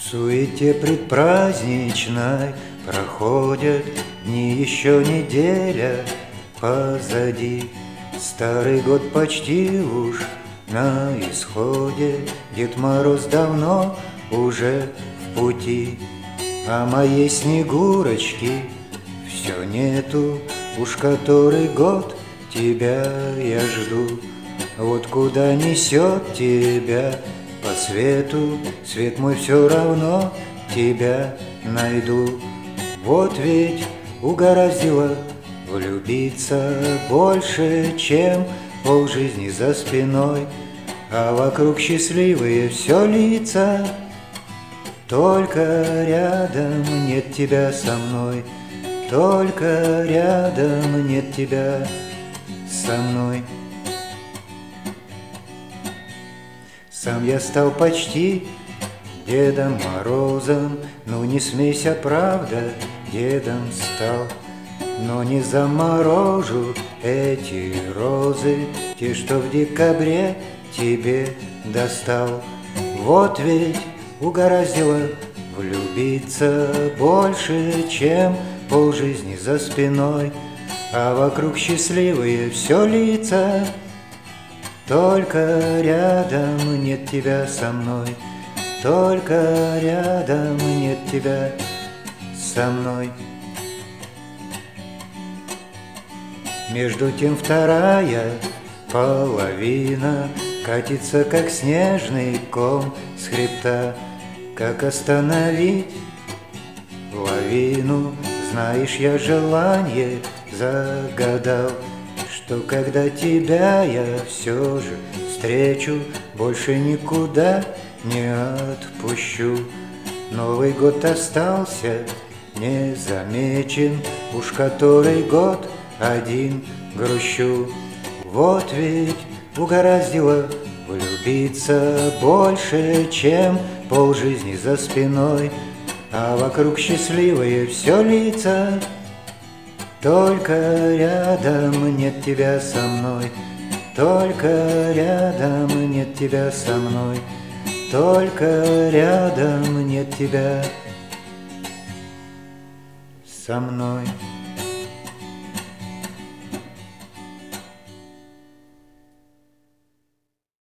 суете предпраздничной проходят дни, еще неделя позади. Старый год почти уж на исходе, Дед Мороз давно уже в пути, а моей Снегурочки все нету. Уж который год тебя я жду. Вот куда несет тебя по свету, свет мой, все равно тебя найду. Вот ведь угораздило влюбиться больше, чем полжизни за спиной, а вокруг счастливые все лица. Только рядом нет тебя со мной, только рядом нет тебя со мной. Сам я стал почти Дедом Морозом, ну не смейся, правда, дедом стал. Но не заморожу эти розы, те, что в декабре тебе достал. Вот ведь угораздило влюбиться больше, чем полжизни за спиной, а вокруг счастливые все лица. Только рядом нет тебя со мной, только рядом нет тебя со мной. Между тем вторая половина катится, как снежный ком с хребта. Как остановить лавину? Знаешь, я желание загадал, что когда тебя я все же встречу, больше никуда не отпущу. Новый год остался незамечен, уж который год один грущу. Вот ведь угораздило влюбиться больше, чем полжизни за спиной, а вокруг счастливые все лица. Только рядом нет тебя со мной, только рядом нет тебя со мной, только рядом нет тебя со мной.